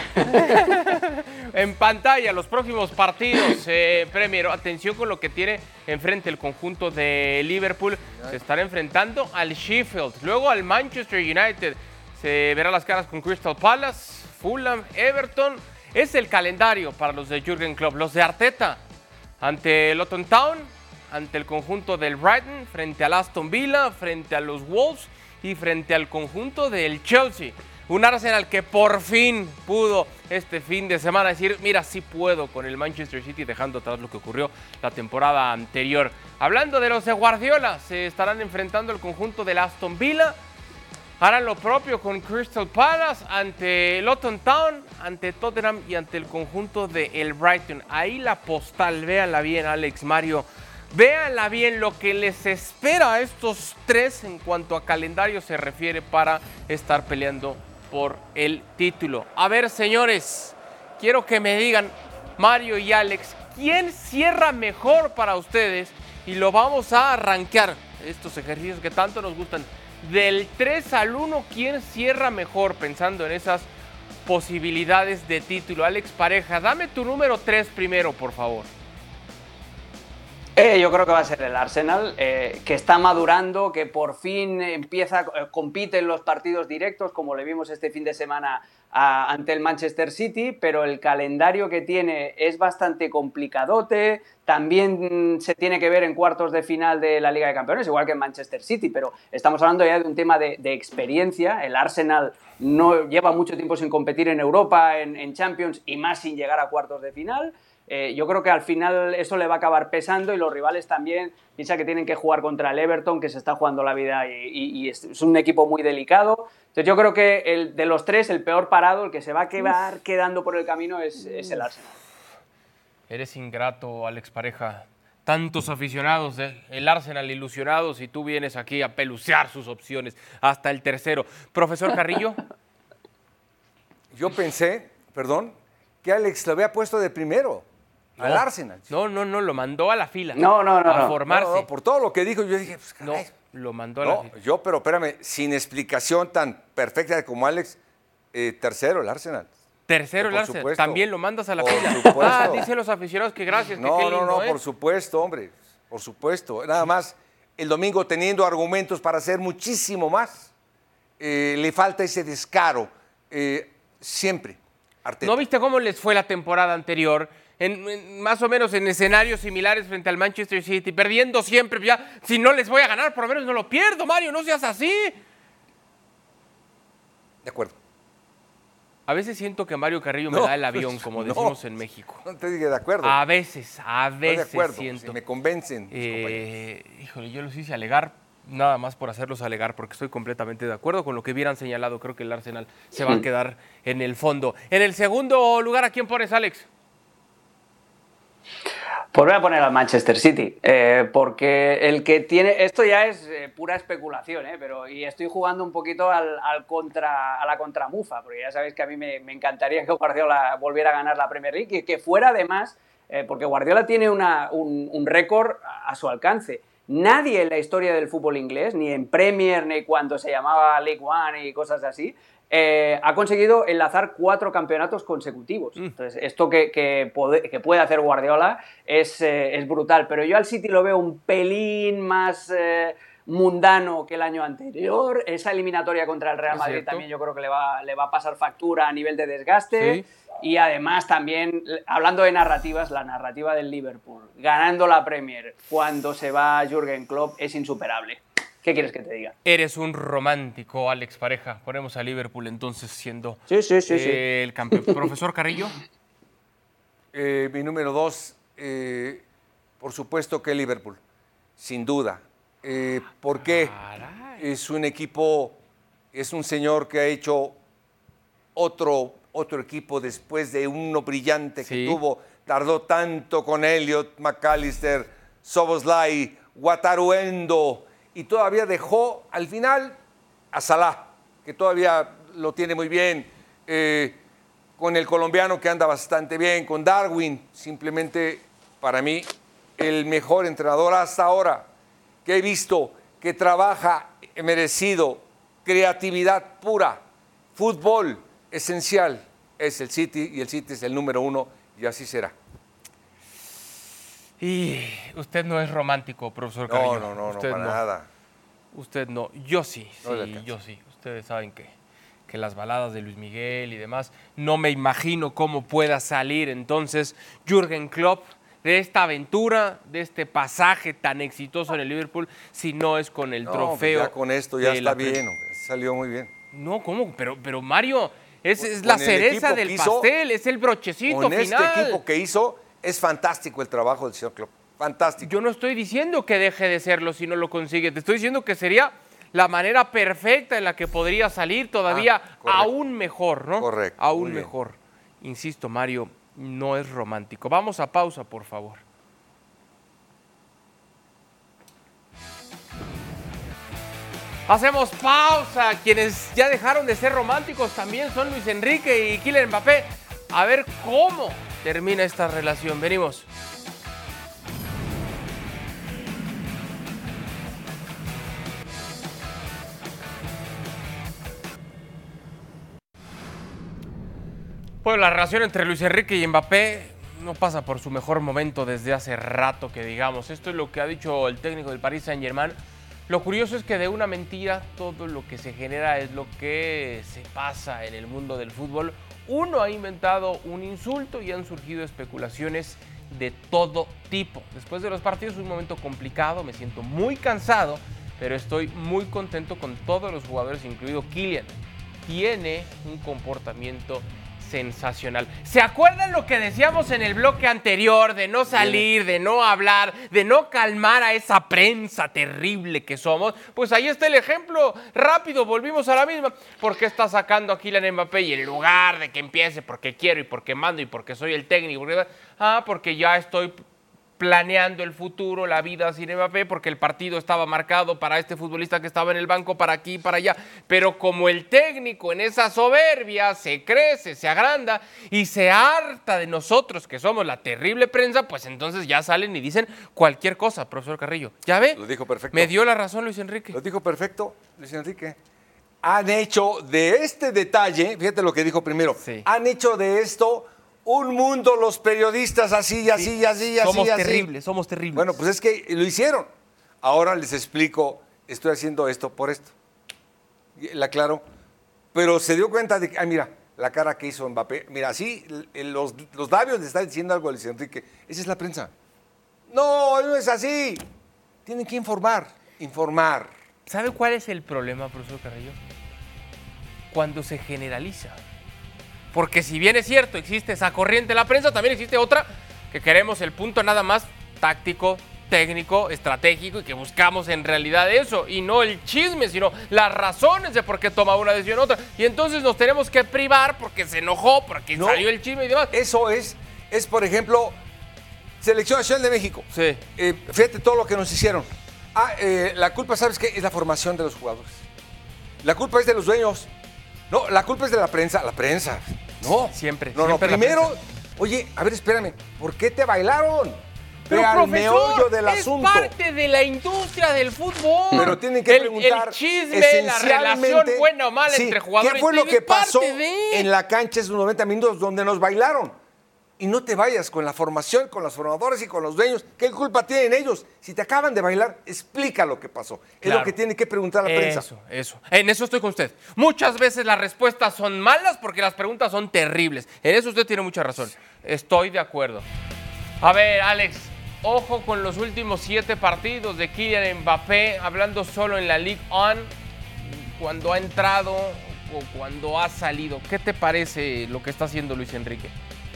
En pantalla, los próximos partidos, eh, Premier, atención con lo que tiene enfrente el conjunto de Liverpool. Se estará enfrentando al Sheffield, luego al Manchester United. Se verá las caras con Crystal Palace, Fulham, Everton. Es el calendario para los de Jürgen Klopp. Los de Arteta, ante el Luton Town, ante el conjunto del Brighton, frente al Aston Villa, frente a los Wolves y frente al conjunto del Chelsea. Un Arsenal que por fin pudo este fin de semana decir, mira, sí puedo con el Manchester City, dejando atrás lo que ocurrió la temporada anterior. Hablando de los de Guardiola, se estarán enfrentando el conjunto del Aston Villa. Harán lo propio con Crystal Palace, ante Luton Town, ante Tottenham y ante el conjunto de el Brighton. Ahí la postal, véanla bien, Alex, Mario. Véanla bien lo que les espera a estos tres en cuanto a calendario se refiere para estar peleando por el título. A ver, señores, quiero que me digan, Mario y Alex, ¿quién cierra mejor para ustedes? Y lo vamos a rankear, estos ejercicios que tanto nos gustan. Del tres al uno, ¿quién cierra mejor? Pensando en esas posibilidades de título. Alex Pareja, dame tu número tres primero, por favor. Eh, yo creo que va a ser el Arsenal, eh, que está madurando, que por fin empieza, eh, compite en los partidos directos, como le vimos este fin de semana a, ante el Manchester City, pero el calendario que tiene es bastante complicadote. También mm, se tiene que ver en cuartos de final de la Liga de Campeones, igual que en Manchester City, pero estamos hablando ya de un tema de, de experiencia. El Arsenal no lleva mucho tiempo sin competir en Europa, en, en Champions, y más sin llegar a cuartos de final. Eh, yo creo que al final eso le va a acabar pesando, y los rivales también. Piensa que tienen que jugar contra el Everton, que se está jugando la vida y, y, y es un equipo muy delicado. Entonces yo creo que el, de los tres, el peor parado, el que se va a quedar quedando por el camino es, es el Arsenal. Eres ingrato, Alex Pareja. Tantos aficionados del Arsenal ilusionados y tú vienes aquí a pelucear sus opciones hasta el tercero. Profesor Carrillo. Yo pensé, perdón, que Alex lo había puesto de primero. No, al Arsenal. No, no, no, lo mandó a la fila. No, no, no. A no. formarse. No, no, por todo lo que dijo, yo dije, pues, caray. No, lo mandó a la No, fila. yo, pero espérame, sin explicación tan perfecta como Alex, eh, tercero el Arsenal. Tercero el Por Arsenal. supuesto. También lo mandas a la Por fila. supuesto. Ah, dicen los aficionados que gracias. Que No, qué no, lindo, no, ¿eh? por supuesto, hombre. Por supuesto. Nada más, el domingo teniendo argumentos para hacer muchísimo más. Eh, le falta ese descaro. Eh, siempre. Arteta. ¿No viste cómo les fue la temporada anterior? En, en, más o menos en escenarios similares frente al Manchester City, perdiendo siempre. Ya, si no les voy a ganar, por lo menos no lo pierdo, Mario, no seas así. De acuerdo. A veces siento que Mario Carrillo No, me da el avión, como no. decimos en México. No te dije de acuerdo. A veces, a Estoy veces de acuerdo. siento. Si me convencen. mis Eh, híjole, yo los hice alegar, nada más por hacerlos alegar, porque estoy completamente de acuerdo con lo que hubieran señalado. Creo que el Arsenal se va a quedar en el fondo. En el segundo lugar, ¿a quién pones, Alex? Pues voy a poner al Manchester City, eh, porque el que tiene... Esto ya es eh, pura especulación, eh, pero y estoy jugando un poquito al, al contra, a la contramufa, porque ya sabéis que a mí me, me encantaría que Guardiola volviera a ganar la Premier League y que fuera además, eh, porque Guardiola tiene una, un, un récord a, a su alcance. Nadie en la historia del fútbol inglés, ni en Premier, ni cuando se llamaba League One y cosas así, Eh, ha conseguido enlazar cuatro campeonatos consecutivos. Mm. Entonces, esto que, que, puede, que puede hacer Guardiola es, eh, es brutal. Pero yo al City lo veo un pelín más eh, mundano que el año anterior. Esa eliminatoria contra el Real Madrid ¿cierto? También yo creo que le va, le va a pasar factura a nivel de desgaste. Sí. Y además también, hablando de narrativas, la narrativa del Liverpool ganando la Premier cuando se va Jürgen Klopp es insuperable. ¿Qué quieres que te diga? Eres un romántico, Alex Pareja. Ponemos a Liverpool entonces siendo sí, sí, sí, eh, sí. el campeón. Profesor Carrillo. Eh, mi número dos, eh, por supuesto que Liverpool, sin duda. Eh, ¿Por qué? Caray. Es un equipo, es un señor que ha hecho otro, otro equipo después de uno brillante que sí. tuvo. Tardó tanto con Elliot, McAllister, Szoboszlai, Wataru Endo. Y todavía dejó al final a Salah, que todavía lo tiene muy bien, eh, con el colombiano que anda bastante bien, con Darwin, simplemente para mí el mejor entrenador hasta ahora que he visto, que trabaja merecido, creatividad pura, fútbol esencial, es el City y el City es el número uno y así será. Y usted no es romántico, profesor Carrillo. No, no, no, usted no para no. nada. Usted no. Yo sí, no sí, yo sí. Ustedes saben que, que las baladas de Luis Miguel y demás, no me imagino cómo pueda salir entonces Jürgen Klopp de esta aventura, de este pasaje tan exitoso en el Liverpool, si no es con el no, trofeo. Pues ya con esto ya está la... bien, salió muy bien. No, ¿cómo? Pero, pero Mario, es, es la cereza del hizo, pastel, es el brochecito con final. Con este equipo que hizo, es fantástico el trabajo del señor Klopp. Fantástico. Yo no estoy diciendo que deje de serlo si no lo consigue. Te estoy diciendo que sería la manera perfecta en la que podría salir todavía ah, aún mejor, ¿no? Correcto. Aún mejor. Insisto, Mario, no es romántico. Vamos a pausa, por favor. Hacemos pausa. Quienes ya dejaron de ser románticos también son Luis Enrique y Kylian Mbappé. A ver cómo termina esta relación. Venimos. Bueno, la relación entre Luis Enrique y Mbappé no pasa por su mejor momento desde hace rato, que digamos. Esto es lo que ha dicho el técnico del Paris Saint-Germain. Lo curioso es que de una mentira todo lo que se genera es lo que se pasa en el mundo del fútbol. Uno ha inventado un insulto y han surgido especulaciones de todo tipo. Después de los partidos es un momento complicado, me siento muy cansado, pero estoy muy contento con todos los jugadores, incluido Kylian. Tiene un comportamiento sensacional. ¿Se acuerdan lo que decíamos en el bloque anterior de no salir, de no hablar, de no calmar a esa prensa terrible que somos? Pues ahí está el ejemplo. Rápido, volvimos a la misma. ¿Por qué está sacando a Kylian Mbappé? Y en lugar de que empiece porque quiero y porque mando y porque soy el técnico, ah, porque ya estoy planeando el futuro, la vida sin Mbappé, porque el partido estaba marcado para este futbolista que estaba en el banco, para aquí y para allá. Pero como el técnico en esa soberbia se crece, se agranda y se harta de nosotros, que somos la terrible prensa, pues entonces ya salen y dicen cualquier cosa, profesor Carrillo. ¿Ya ve? Lo dijo perfecto. Me dio la razón Luis Enrique. Lo dijo perfecto, Luis Enrique. Han hecho de este detalle, fíjate lo que dijo primero, sí. han hecho de esto un mundo los periodistas así, y así, y así, y así. Somos así. terribles, somos terribles. Bueno, pues es que lo hicieron. Ahora les explico, estoy haciendo esto por esto. La aclaro. Pero se dio cuenta de que, ay, mira, la cara que hizo Mbappé. Mira, así, los, los labios le están diciendo algo a Luis Enrique. Esa es la prensa. No, no es así. Tienen que informar, informar. ¿Sabe cuál es el problema, profesor Carrillo? Cuando se generaliza. Porque si bien es cierto, existe esa corriente en la prensa, también existe otra que queremos el punto nada más táctico, técnico, estratégico y que buscamos en realidad eso y no el chisme, sino las razones de por qué toma una decisión u otra. Y entonces nos tenemos que privar porque se enojó, porque no, salió el chisme y demás. Eso es, es por ejemplo, Selección Nacional de México. Sí. Eh, fíjate todo lo que nos hicieron. Ah, eh, la culpa, ¿sabes qué? Es la formación de los jugadores. La culpa es de los dueños. No, la culpa es de la prensa. La prensa. No. Siempre. No, siempre no, primero, oye, a ver, espérame. ¿Por qué te bailaron? Pero, Ve al profesor, meollo del es asunto. parte de la industria del fútbol. Pero tienen que el, preguntar el chisme, la relación buena o mala sí, entre jugadores. ¿qué fue lo que pasó de... en la cancha esos noventa minutos donde nos bailaron? Y no te vayas con la formación, con los formadores y con los dueños. ¿Qué culpa tienen ellos? Si te acaban de bailar, explica lo que pasó. Claro. Es lo que tiene que preguntar la prensa. Eso, eso. En eso estoy con usted. Muchas veces las respuestas son malas porque las preguntas son terribles. En eso usted tiene mucha razón. Estoy de acuerdo. A ver, Alex, ojo con los últimos siete partidos de Kylian Mbappé, hablando solo en la Ligue uno, cuando ha entrado o cuando ha salido. ¿Qué te parece lo que está haciendo Luis Enrique?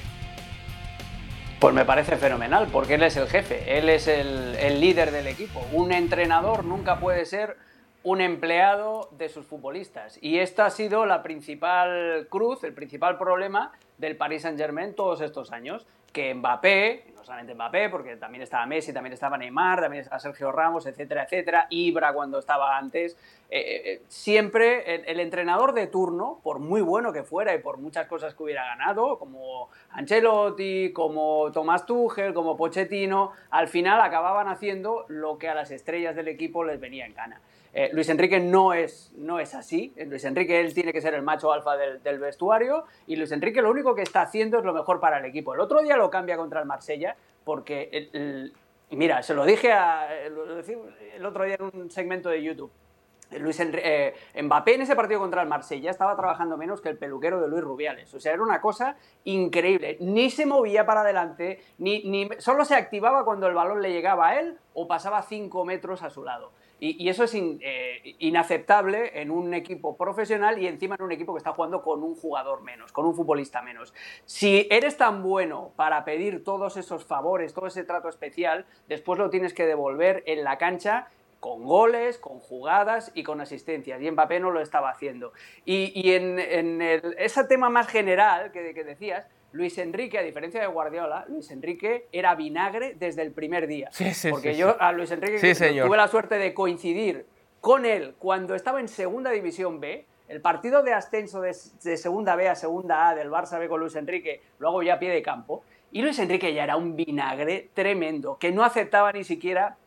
Pues me parece fenomenal, porque él es el jefe, él es el, el líder del equipo. Un entrenador nunca puede ser un empleado de sus futbolistas. Y esta ha sido la principal cruz, el principal problema del Paris Saint-Germain todos estos años. Que Mbappé, no solamente Mbappé, porque también estaba Messi, también estaba Neymar, también estaba Sergio Ramos, etcétera, etcétera, Ibra cuando estaba antes, eh, eh, siempre el, el entrenador de turno, por muy bueno que fuera y por muchas cosas que hubiera ganado, como Ancelotti, como Thomas Tuchel, como Pochettino, al final acababan haciendo lo que a las estrellas del equipo les venía en gana. Eh, Luis Enrique no es, no es así. Luis Enrique, él tiene que ser el macho alfa del, del vestuario, y Luis Enrique lo único que está haciendo es lo mejor para el equipo. El otro día lo cambia contra el Marsella porque, el, el, mira, se lo dije a, lo decí el otro día en un segmento de YouTube. Luis Enrique, eh, Mbappé en ese partido contra el Marsella estaba trabajando menos que el peluquero de Luis Rubiales. O sea, era una cosa increíble. Ni se movía para adelante, ni, ni solo se activaba cuando el balón le llegaba a él o pasaba cinco metros a su lado. Y, y eso es in, eh, inaceptable en un equipo profesional y encima en un equipo que está jugando con un jugador menos, con un futbolista menos. Si eres tan bueno para pedir todos esos favores, todo ese trato especial, después lo tienes que devolver en la cancha con goles, con jugadas y con asistencias. Y Mbappé no lo estaba haciendo. Y, y en, en el, ese tema más general que, que decías, Luis Enrique, a diferencia de Guardiola, Luis Enrique era vinagre desde el primer día. Sí, sí, porque sí, yo sí. a Luis Enrique sí, señor. tuve la suerte de coincidir con él cuando estaba en Segunda División B. El partido de ascenso de, de Segunda B a Segunda A del Barça B con Luis Enrique lo hago ya a pie de campo. Y Luis Enrique ya era un vinagre tremendo, que no aceptaba ni siquiera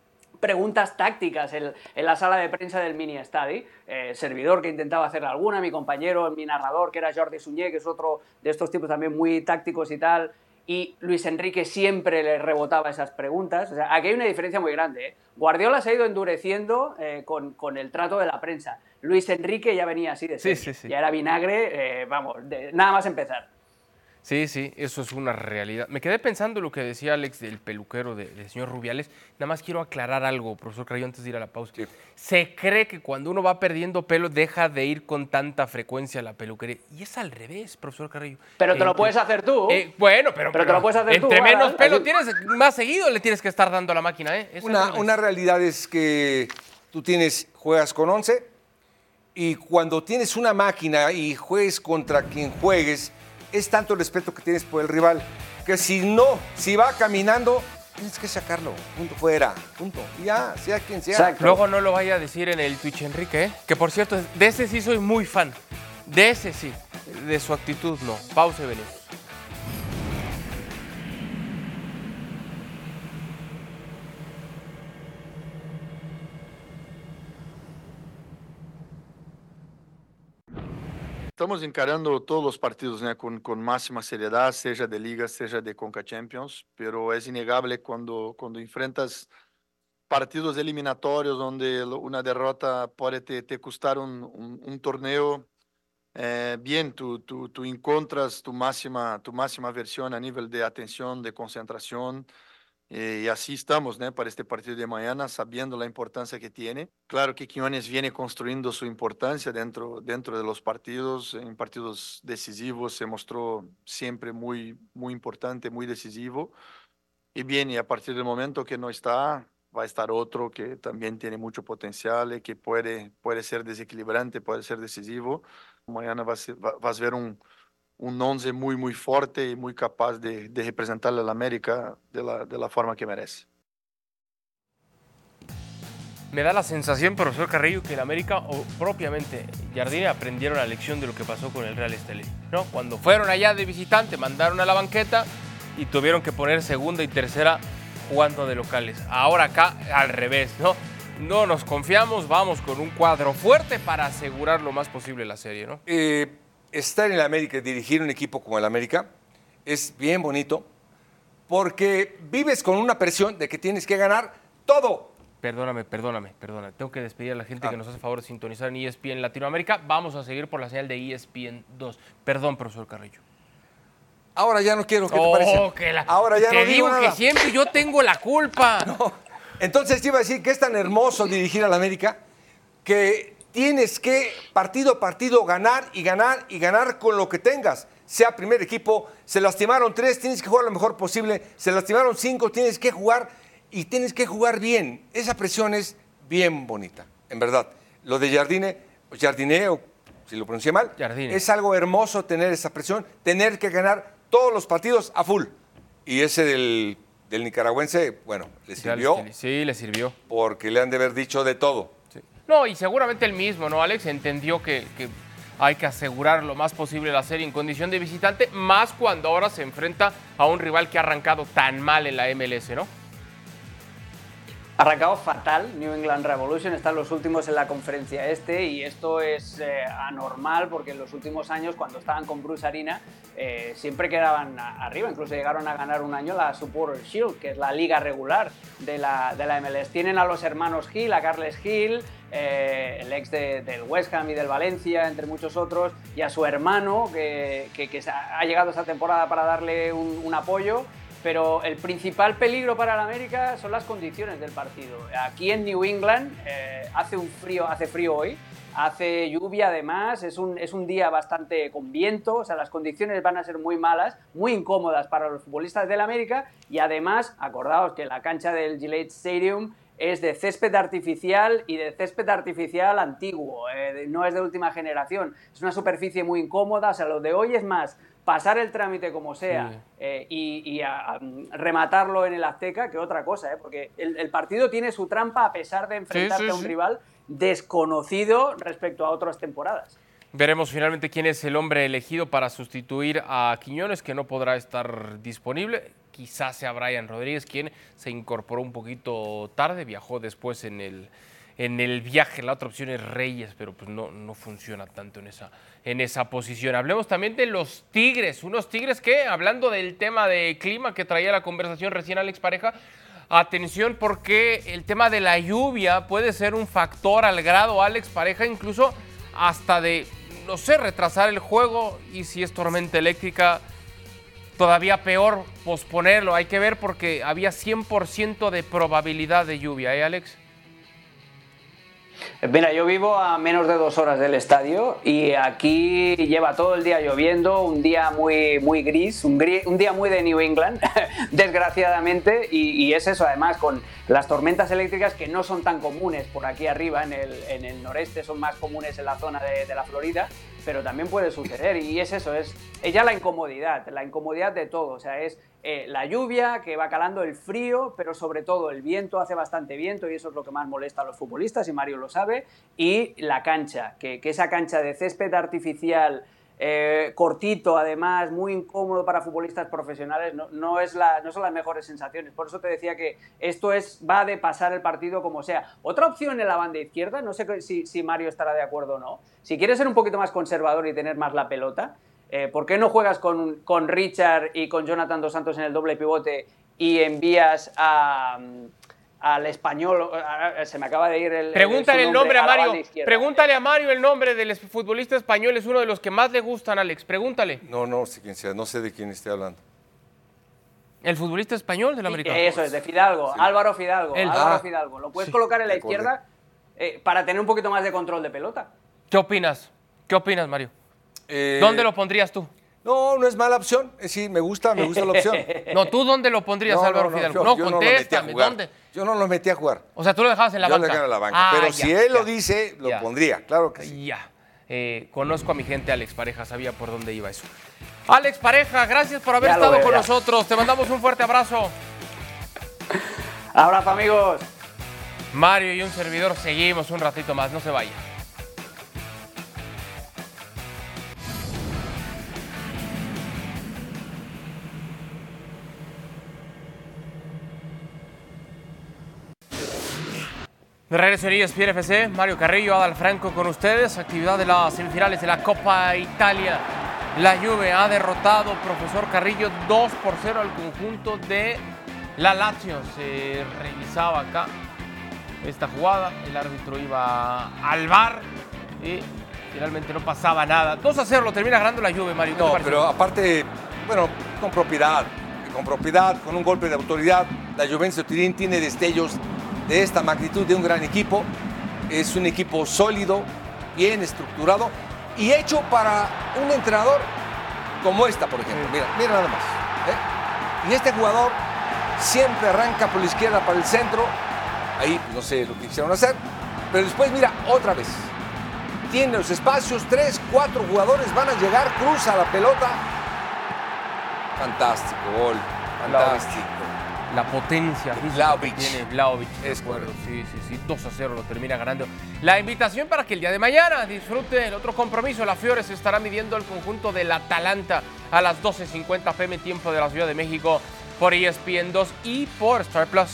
preguntas tácticas en, en la sala de prensa del mini estadi. Eh, servidor que intentaba hacer alguna, mi compañero, mi narrador, que era Jordi Sunyer, que es otro de estos tipos también muy tácticos y tal, y Luis Enrique siempre le rebotaba esas preguntas. O sea, aquí hay una diferencia muy grande, ¿eh? Guardiola se ha ido endureciendo eh, con, con el trato de la prensa. Luis Enrique ya venía así de serio. Sí, sí, sí. Ya era vinagre, eh, vamos, de, nada más empezar. Sí, sí, eso es una realidad. Me quedé pensando lo que decía Alex del peluquero de- del señor Rubiales. Nada más quiero aclarar algo, profesor Carrillo, antes de ir a la pausa. Sí. Se cree que cuando uno va perdiendo pelo deja de ir con tanta frecuencia a la peluquería. Y es al revés, profesor Carrillo. Pero te lo Entre- puedes hacer tú. Eh, bueno, pero, Pero te lo puedes hacer tú, entre menos Adal, pelo así. tienes, más seguido le tienes que estar dando a la máquina, ¿eh? Es al Una, revés. una realidad es que tú tienes, juegas con once y cuando tienes una máquina y juegues contra quien juegues, es tanto el respeto que tienes por el rival que si no, si va caminando, tienes que sacarlo, punto, fuera, punto. Y ya, sea quien sea. Exacto. Luego no lo vaya a decir en el Twitch, Enrique, ¿eh? Que por cierto, de ese sí soy muy fan. De ese sí. De su actitud no. Pausa y venimos. Estamos encarando todos los partidos, né, con, con máxima seriedad, sea de Liga, sea de Conca Champions, pero es innegable cuando, cuando enfrentas partidos eliminatorios donde una derrota puede te, te costar un, un, un torneo. Eh, bien, tú, tú, tú encuentras tu máxima, tu máxima versión a nivel de atención, de concentración. Eh, y así estamos, ¿no? Para este partido de mañana, sabiendo la importancia que tiene. Claro que Quiñones viene construyendo su importancia dentro, dentro de los partidos. En partidos decisivos se mostró siempre muy, muy importante, muy decisivo. Y bien, y a partir del momento que no está, va a estar otro que también tiene mucho potencial y que puede, puede ser desequilibrante, puede ser decisivo. Mañana vas, va- vas a ver un, un once muy, muy fuerte y muy capaz de, de representarle a la América de la, de la forma que merece. Me da la sensación, profesor Carrillo, que el América o propiamente Jardine aprendieron la lección de lo que pasó con el Real Estelí, ¿no? Cuando fueron allá de visitante, mandaron a la banqueta y tuvieron que poner segunda y tercera jugando de locales. Ahora acá al revés, ¿no? No nos confiamos, vamos con un cuadro fuerte para asegurar lo más posible la serie, ¿no? Eh, estar en el América y dirigir un equipo como el América es bien bonito porque vives con una presión de que tienes que ganar todo. Perdóname, perdóname, perdóname. Tengo que despedir a la gente Ah. que nos hace favor de sintonizar en E S P N Latinoamérica. Vamos a seguir por la señal de E S P N dos. Perdón, profesor Carrillo. Ahora ya no quiero, ¿qué te Oh, parece? que la- Ahora ya te no digo digo nada. que siempre yo tengo la culpa. No. Entonces te iba a decir que es tan hermoso dirigir al América que tienes que partido a partido ganar y ganar y ganar con lo que tengas. Sea primer equipo, se lastimaron tres, tienes que jugar lo mejor posible. Se lastimaron cinco, tienes que jugar y tienes que jugar bien. Esa presión es bien bonita, en verdad. Lo de Jardine, o Jardine, o si lo pronuncié mal, Jardine. es algo hermoso tener esa presión, tener que ganar todos los partidos a full. Y ese del, del nicaragüense, bueno, le sirvió Sí, le sirvió. porque le han de haber dicho de todo. Sí. No, y seguramente él mismo, ¿no, Alex? Entendió que, que hay que asegurar lo más posible la serie en condición de visitante, más cuando ahora se enfrenta a un rival que ha arrancado tan mal en la M L S, ¿no? Arrancado fatal, New England Revolution, están los últimos en la conferencia este y esto es eh, anormal porque en los últimos años cuando estaban con Bruce Arena eh, siempre quedaban a- arriba, incluso llegaron a ganar un año la Supporter Shield, que es la liga regular de la, de la M L S. Tienen a los hermanos Hill, a Carles Hill, eh, el ex de- del West Ham y del Valencia, entre muchos otros, y a su hermano que, que, que ha llegado esta temporada para darle un, un apoyo. Pero el principal peligro para el América son las condiciones del partido. Aquí en New England eh, hace un frío, hace frío hoy, hace lluvia además, es un, es un día bastante con viento, o sea, las condiciones van a ser muy malas, muy incómodas para los futbolistas del América y además, acordaos que la cancha del Gillette Stadium es de césped artificial y de césped artificial antiguo, eh, no es de última generación, es una superficie muy incómoda, o sea, lo de hoy es más pasar el trámite como sea Sí. eh, y, y a, a, rematarlo en el Azteca que otra cosa, ¿eh? Porque el, el partido tiene su trampa a pesar de enfrentarte Sí, sí, a un sí. rival desconocido respecto a otras temporadas. Veremos finalmente quién es el hombre elegido para sustituir a Quiñones, que no podrá estar disponible. Quizás sea Brian Rodríguez, quien se incorporó un poquito tarde, viajó después en el, en el viaje. La otra opción es Reyes, pero pues no, no funciona tanto en esa, en esa posición. Hablemos también de los Tigres, unos Tigres que, hablando del tema de clima que traía la conversación recién Alex Pareja, atención porque el tema de la lluvia puede ser un factor al grado, Alex Pareja, incluso hasta de, no sé, retrasar el juego, y si es tormenta eléctrica, todavía peor posponerlo. Hay que ver porque había cien por ciento de probabilidad de lluvia, ¿eh, Alex? Mira, yo vivo a menos de dos horas del estadio y aquí lleva todo el día lloviendo, un día muy, muy gris, un, gris, un día muy de New England, desgraciadamente, y, y es eso, además, con las tormentas eléctricas que no son tan comunes por aquí arriba, en el, en el noreste son más comunes en la zona de, de la Florida, pero también puede suceder, y es eso, es, es ya la incomodidad, la incomodidad de todo, o sea, es eh, la lluvia que va calando, el frío, pero sobre todo el viento, hace bastante viento, y eso es lo que más molesta a los futbolistas, y Mario lo sabe, y la cancha, que, que esa cancha de césped artificial, eh, cortito, además, muy incómodo para futbolistas profesionales, no, no, es la, no son las mejores sensaciones. Por eso te decía que esto es, va de pasar el partido como sea. Otra opción en la banda izquierda, no sé si, si Mario estará de acuerdo o no, si quieres ser un poquito más conservador y tener más la pelota, eh, ¿por qué no juegas con, con Richard y con Jonathan Dos Santos en el doble pivote y envías a... al español, se me acaba de ir el... Pregúntale el, el nombre, nombre a Mario, a pregúntale a Mario el nombre del futbolista español, es uno de los que más le gustan, Alex, pregúntale. No, no sé quién sea, no sé de quién esté hablando. ¿El futbolista español del americano? Eso es, de Fidalgo, sí. Álvaro Fidalgo, el... ah, Álvaro Fidalgo. Lo puedes sí, colocar en la izquierda eh, para tener un poquito más de control de pelota. ¿Qué opinas? ¿Qué opinas, Mario? Eh... ¿Dónde lo pondrías tú? No, no es mala opción. Es decir, me gusta, me gusta la opción. No, ¿tú dónde lo pondrías, no, Álvaro no, no, Fidalgo? Yo, no, yo contéstame, no ¿dónde? Yo no lo metí a jugar. O sea, tú lo dejabas en la yo banca. Yo lo dejaba en la banca, ah, pero ya, si él ya, lo dice, lo ya. pondría, claro que sí. Ya, eh, conozco a mi gente, Alex Pareja, sabía por dónde iba eso. Alex Pareja, gracias por haber ya estado con nosotros. Te mandamos un fuerte abrazo. Abrazo, amigos. Mario y un servidor seguimos un ratito más, no se vaya. De regreso en E S P N F C, Mario Carrillo, Adal Franco con ustedes. Actividad de las semifinales de la Copa Italia. La Juve ha derrotado, profesor Carrillo, dos por cero al conjunto de la Lazio. Se revisaba acá esta jugada, el árbitro iba al V A R y finalmente no pasaba nada. dos a cero lo termina ganando la Juve, Mario. No, pero aparte, bueno, con propiedad, con propiedad, con un golpe de autoridad. La Juventus de Turín tiene destellos de esta magnitud de un gran equipo. Es un equipo sólido, bien estructurado y hecho para un entrenador como esta, por ejemplo. Mira, mira nada más. ¿eh? Y este jugador siempre arranca por la izquierda para el centro. Ahí pues, no sé lo que quisieron hacer. Pero después, mira, otra vez. Tiene los espacios, tres, cuatro jugadores van a llegar, cruza la pelota. Fantástico gol, fantástico. La potencia física que tiene Vlahovic. Es correcto. Sí, sí, sí. dos a cero lo termina ganando. La invitación para que el día de mañana disfrute el otro compromiso. La Fiore se estará midiendo el conjunto del Atalanta a las doce cincuenta p m tiempo de la Ciudad de México por E S P N dos y por Star Plus.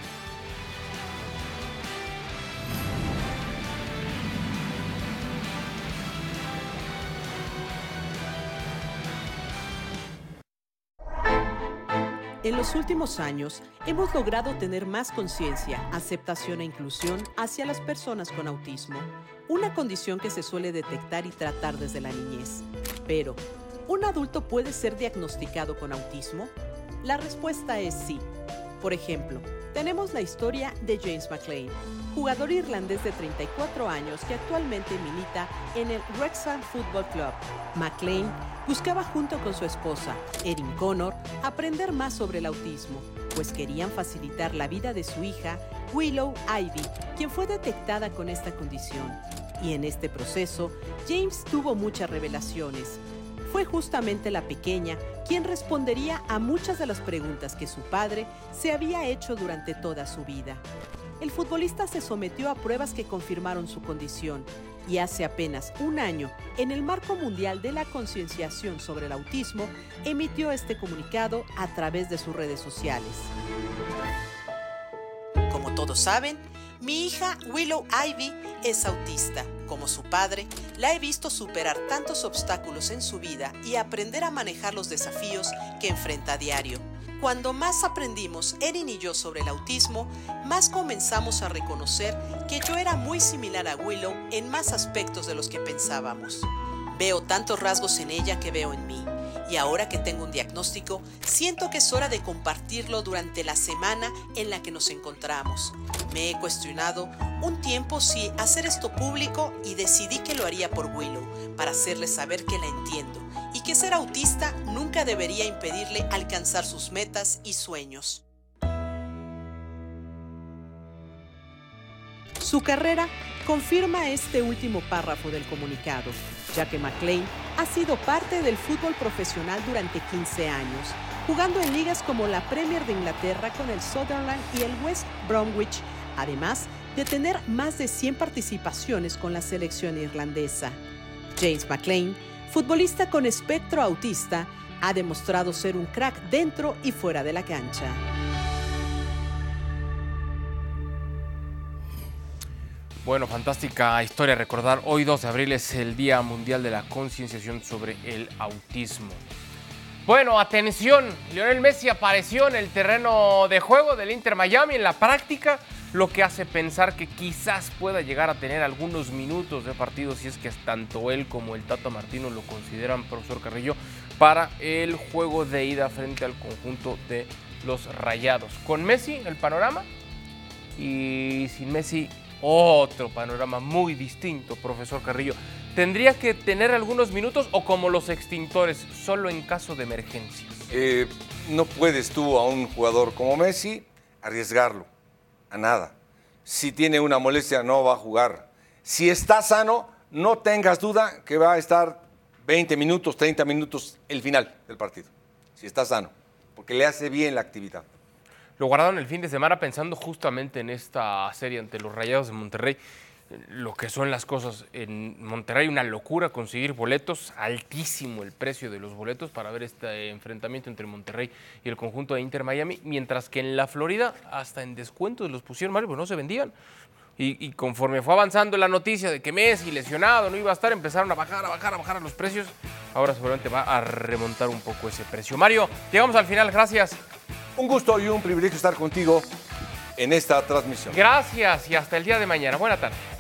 En los últimos años, hemos logrado tener más conciencia, aceptación e inclusión hacia las personas con autismo, una condición que se suele detectar y tratar desde la niñez. Pero, ¿un adulto puede ser diagnosticado con autismo? La respuesta es sí. Por ejemplo, tenemos la historia de James McLean, jugador irlandés de treinta y cuatro años que actualmente milita en el Wrexham Football Club. McLean buscaba junto con su esposa, Erin Connor, aprender más sobre el autismo, pues querían facilitar la vida de su hija, Willow Ivy, quien fue detectada con esta condición. Y en este proceso, James tuvo muchas revelaciones. Fue justamente la pequeña quien respondería a muchas de las preguntas que su padre se había hecho durante toda su vida. el futbolista se sometió a pruebas que confirmaron su condición y hace apenas un año, en el marco mundial de la concienciación sobre el autismo, emitió este comunicado a través de sus redes sociales. Como todos saben, mi hija Willow Ivy es autista. Como su padre, la he visto superar tantos obstáculos en su vida y aprender a manejar los desafíos que enfrenta a diario. Cuando más aprendimos Erin y yo sobre el autismo, más comenzamos a reconocer que yo era muy similar a Willow en más aspectos de los que pensábamos. Veo tantos rasgos en ella que veo en mí. Y ahora que tengo un diagnóstico, siento que es hora de compartirlo durante la semana en la que nos encontramos. Me he cuestionado un tiempo si hacer esto público y decidí que lo haría por Willow, para hacerle saber que la entiendo y que ser autista nunca debería impedirle alcanzar sus metas y sueños. Su carrera confirma este último párrafo del comunicado, ya que McClain ha sido parte del fútbol profesional durante quince años, jugando en ligas como la Premier de Inglaterra con el Sunderland y el West Bromwich, además de tener más de cien participaciones con la selección irlandesa. James McClain, futbolista con espectro autista, ha demostrado ser un crack dentro y fuera de la cancha. Bueno, fantástica historia recordar. Hoy dos de abril es el Día Mundial de la Concienciación sobre el Autismo. Bueno, atención, Lionel Messi apareció en el terreno de juego del Inter Miami en la práctica, lo que hace pensar que quizás pueda llegar a tener algunos minutos de partido, si es que tanto él como el Tata Martino lo consideran, profesor Carrillo, para el juego de ida frente al conjunto de los Rayados. Con Messi el panorama y sin Messi otro panorama muy distinto, profesor Carrillo. ¿Tendría que tener algunos minutos o como los extintores, solo en caso de emergencias? Eh, no puedes tú a un jugador como Messi arriesgarlo a nada. Si tiene una molestia, no va a jugar. Si está sano, no tengas duda que va a estar veinte minutos, treinta minutos el final del partido. Si está sano, porque le hace bien la actividad. Lo guardaron el fin de semana pensando justamente en esta serie ante los Rayados de Monterrey. Lo que son las cosas en Monterrey, una locura conseguir boletos, altísimo el precio de los boletos para ver este enfrentamiento entre Monterrey y el conjunto de Inter Miami, mientras que en la Florida hasta en descuentos los pusieron, Mario, pues no se vendían. Y, y conforme fue avanzando la noticia de que Messi lesionado no iba a estar, empezaron a bajar, a bajar, a bajar los precios. Ahora seguramente va a remontar un poco ese precio. Mario, llegamos al final, gracias. Un gusto y un privilegio estar contigo en esta transmisión. Gracias y hasta el día de mañana. Buena tarde.